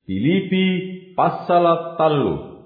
Filipi pasal 3.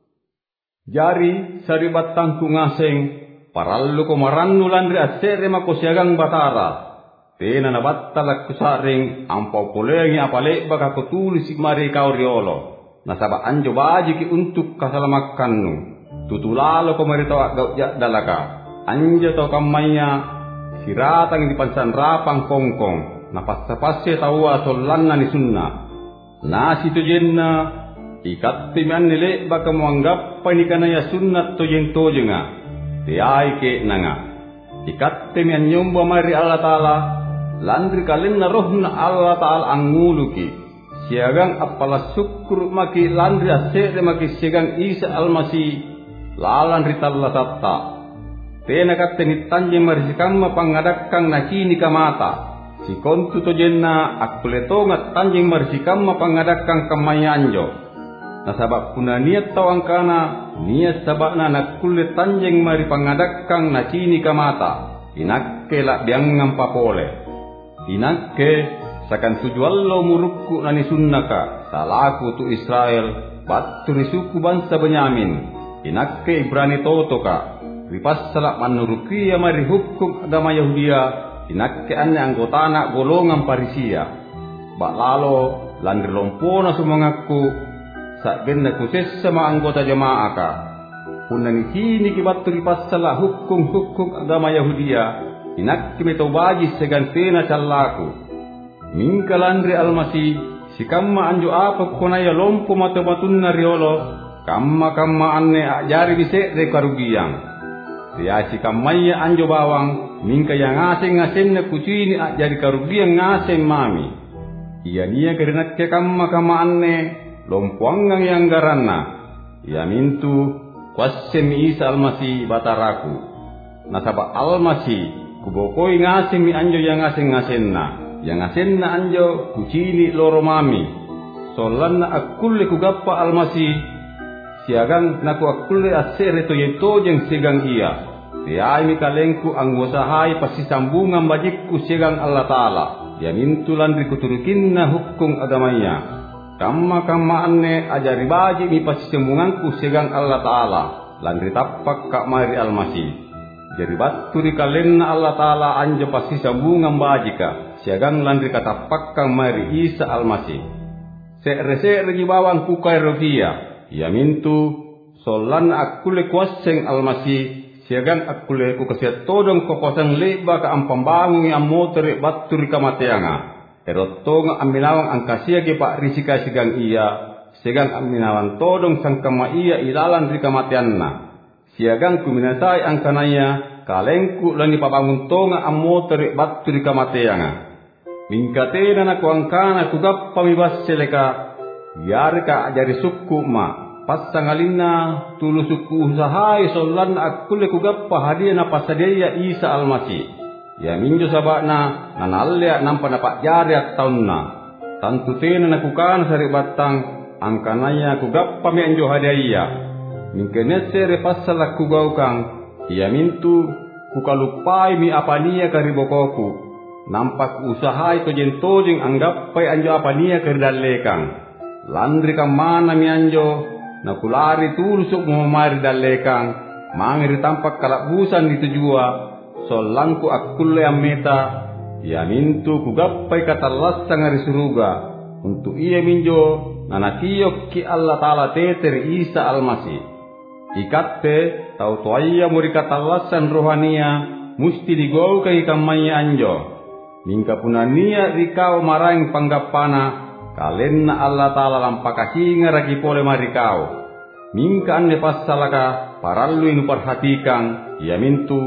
Jari sari batangku ngaseng parallu ko marannu landri asere mako siagang batara. Tena na battalak kusaring ampau polengi apalek baka ko tulis mari kau riolo. Nasaba anjo baji ki untuk kasalamakkannu. Tutulalo ko marito agau jak dalaka. Anjo to kamaya siratang di pansan rapang kongkong. Napassa-passe tawa sollanna ni sunna. Nasi to jenna ikat timan nile baka muanggap panikanaya sunnat to jeng tojenga. Tiai ke nanga. Ikat timan nyomba mari Allah Ta'ala. Landri kalenna rohna Allah Ta'ala anguluki. Siagang apala syukur maki landri asere maki siagang Isa Almasih. Lalan ritalla satta. Tena katteni tanje marisikamma pangadakang nakini kamata. Si kontu to jenna akuletonga tanjing marisikamma pangadakang kamayanjo. Nasabab kuna niat tawangkana niat sabakna nakulle tanjing mari pangadakang nakini kamata. Inakke la biangam papole. Inakke sakan tujuallo murukku nani sunnaka salaku tu Israel batu ni suku bangsa Benyamin. Inakke Ibrani totoka ripas salak manurukia mari hukum agama Yahudia. Inakke anne anggotana golongan Parisia. Bak lalo landri lompona sumangaku sak genna kuses sama anggota jamaah ka. Punani kini kibattu ripas salak hukum agama Yahudia. Inakke metobaji segantena callaku. Mingka landri Almasih sikamma anjo apa konaya lompo mata-matunna riolo. Kamma anne ajari bisere karugiang. Riaci kamaya anjo bawang mingka yang ngaseng-ngasengna kucini ajari karugian ngaseng mami. Iya nia karena ke kamma anne lompuangang yang garanna. Ia mintu kuasem Isa Almasih bataraku. Nasaba Almasih kubokoi ngaseng mi anjo yang ngaseng-ngasenna. Yang ngasenna anjo kucini loro mami. Solanna akulle kugappa Almasih. Siagang naku akulle asere to yento jeng sigang iya. Tiai mi kalengku anggosahai pasti sambungan bajikku siagang Allah Ta'ala. Ya mintulan rikuturukinna hukum agamanya. Kamma anne ajari baji mi pasti sambunganku siagang Allah Ta'ala. Landri tapak kak mari Almasih. Jadi batu di kalenna Allah Ta'ala anjo pasti sambungan bajika. Siagang landri katapak kak mari Isa Almasih. Sekre jibawang kukai rogia. Ya mintu solan akule kuaseng Almasih siagang akule ku kasiat todong kokosan leba ka ampambangungi ammotere batturi kamateanga erotonga aminawang angkasia ke pak risika sigang iya siagang aminawan todong sangkama iya ilalan rikamateanna siagang kuminasai angkanaya kalengku lani pabangun tonga ammotere batturi kamateanga mingkatena na kuangkana kugappa mibasseleka yarka ajari suku ma pasangalina tulu suku usahai solan akulle kugappa hadiah na pasadeya Isa Almasih. Ya minjo sabakna nanalya nampa na pak jari at taunna. Tantu tena na kukan sari batang angkanaya kugappa mi anjo hadiah. Mingkenese repasala kugaukang ya mintu kukalupai mi apania karibokoku. Nampak usahai tojeng anggappai anjo apania karidalekang. Landri kang mana mi anjo nakulari tulusuk memari dalekang mangiri tampak kalabusan ditujua solangku akulle ameta ya mintu kugappai katalassa ngari suruga untuk iya minjo nanakiyok ki Allah Ta'ala teter Isa Almasih ikatte tau toaya muri katalassan rohania musti digau kai kamaya anjo mingka punania rikau marang panggappana kalenna Allah Ta'ala lampakasinga ragi pole marikau. Mingka anne passalaka parallu inu perhatikan ya mintu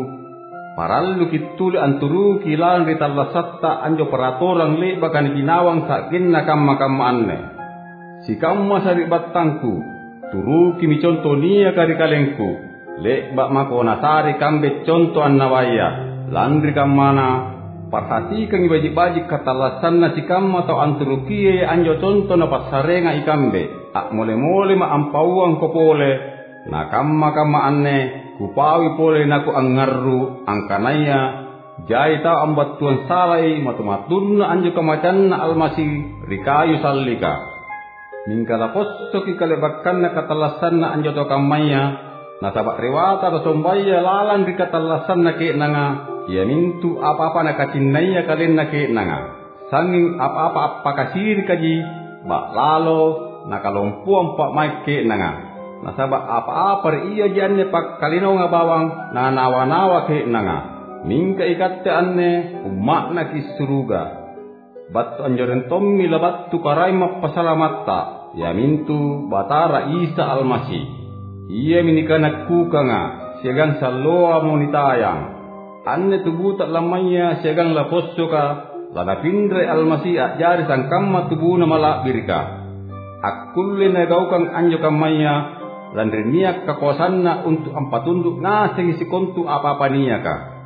parallu kituli anturu kilan ritalla satta anjo peraturan le bakan kinawang sakinna kamma anne. Si kamma sari battangku turuki mi conto nia kari kalengku le bak mako nasari kambe conto annawaya landri kammana perhatikan ibajik-bajik katalasanna si kamma tau anturukie anjo conto na pasarenga ikambe ak mole-mole ma ampauang ko pole na kamma anne kupawi pole naku angarru angkanaya jai tau ambatuan salai matu-matunna anjo kamacanna Almasih rikayu sallika Mingkala posso ki kalebakan na katalasan na anjoto kamaya, nasabak rewata to sombaya lalang di katalasan na ke nanga, ia mintu apa-apa na kacinaya kalen na ke nanga. Sanging apa-apa kasiri kaji, bak lalo na kalompuan pak mai ke nanga. Nasabak apa-apa iya janne pak kalino nga bawang na nawa-nawa ke nanga. Mingka ikatte anne umak na kisuruga. Battu anjoren tommi labattu karai mappasalamatta. Ya mintu batara Isa Almasih. Ia minikanak kukanga siagang saloa monitayang. Anne tubuta lamanya siagang lapossoka lana pindre Almasih ajari sangkamma tubuna malak birka. Akkulle na gaukang anjo kamaya landri niak kakuasanna untuk ampatunduk ngaseng si kontu apa-apa niaka.